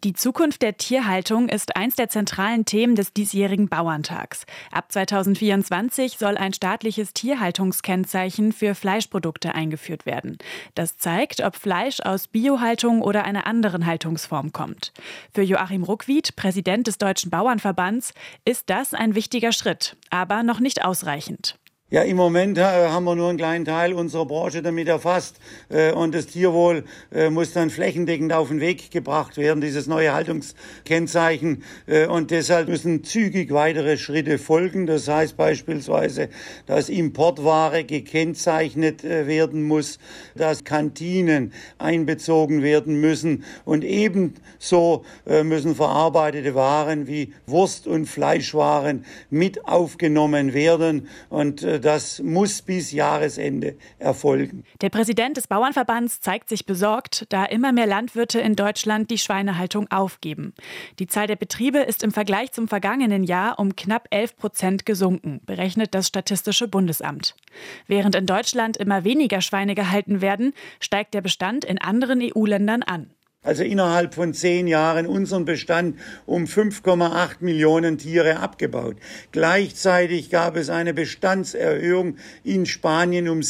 Die Zukunft der Tierhaltung ist eins der zentralen Themen des diesjährigen Bauerntags. Ab 2024 soll ein staatliches Tierhaltungskennzeichen für Fleischprodukte eingeführt werden. Das zeigt, ob Fleisch aus Biohaltung oder einer anderen Haltungsform kommt. Für Joachim Ruckwied, Präsident des Deutschen Bauernverbands, ist das ein wichtiger Schritt, aber noch nicht ausreichend. Ja, im Moment haben wir nur einen kleinen Teil unserer Branche damit erfasst. Und das Tierwohl muss dann flächendeckend auf den Weg gebracht werden, dieses neue Haltungskennzeichen. Und deshalb müssen zügig weitere Schritte folgen. Das heißt beispielsweise, dass Importware gekennzeichnet werden muss, dass Kantinen einbezogen werden müssen. Und ebenso müssen verarbeitete Waren wie Wurst- und Fleischwaren mit aufgenommen werden. Und das muss bis Jahresende erfolgen. Der Präsident des Bauernverbands zeigt sich besorgt, da immer mehr Landwirte in Deutschland die Schweinehaltung aufgeben. Die Zahl der Betriebe ist im Vergleich zum vergangenen Jahr um knapp 11% gesunken, berechnet das Statistische Bundesamt. Während in Deutschland immer weniger Schweine gehalten werden, steigt der Bestand in anderen EU-Ländern an. Also innerhalb von 10 Jahren unseren Bestand um 5,8 Millionen Tiere abgebaut. Gleichzeitig gab es eine Bestandserhöhung in Spanien um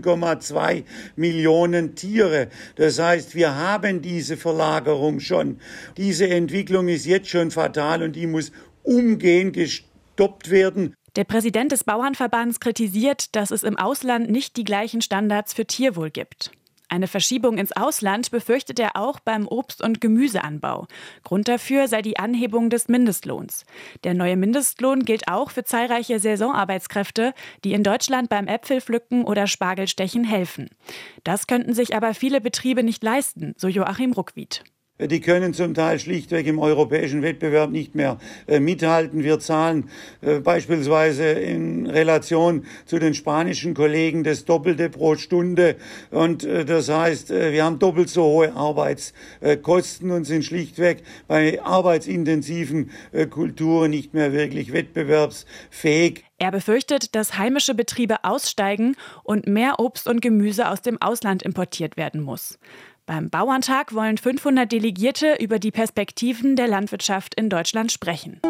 7,2 Millionen Tiere. Das heißt, wir haben diese Verlagerung schon. Diese Entwicklung ist jetzt schon fatal und die muss umgehend gestoppt werden. Der Präsident des Bauernverbands kritisiert, dass es im Ausland nicht die gleichen Standards für Tierwohl gibt. Eine Verschiebung ins Ausland befürchtet er auch beim Obst- und Gemüseanbau. Grund dafür sei die Anhebung des Mindestlohns. Der neue Mindestlohn gilt auch für zahlreiche Saisonarbeitskräfte, die in Deutschland beim Äpfelpflücken oder Spargelstechen helfen. Das könnten sich aber viele Betriebe nicht leisten, so Joachim Ruckwied. Die können zum Teil schlichtweg im europäischen Wettbewerb nicht mehr mithalten. Wir zahlen beispielsweise in Relation zu den spanischen Kollegen das Doppelte pro Stunde. Und das heißt, wir haben doppelt so hohe Arbeitskosten und sind schlichtweg bei arbeitsintensiven Kulturen nicht mehr wirklich wettbewerbsfähig. Er befürchtet, dass heimische Betriebe aussteigen und mehr Obst und Gemüse aus dem Ausland importiert werden muss. Beim Bauerntag wollen 500 Delegierte über die Perspektiven der Landwirtschaft in Deutschland sprechen.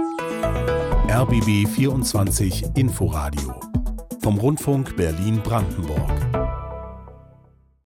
RBB 24 Inforadio vom Rundfunk Berlin-Brandenburg.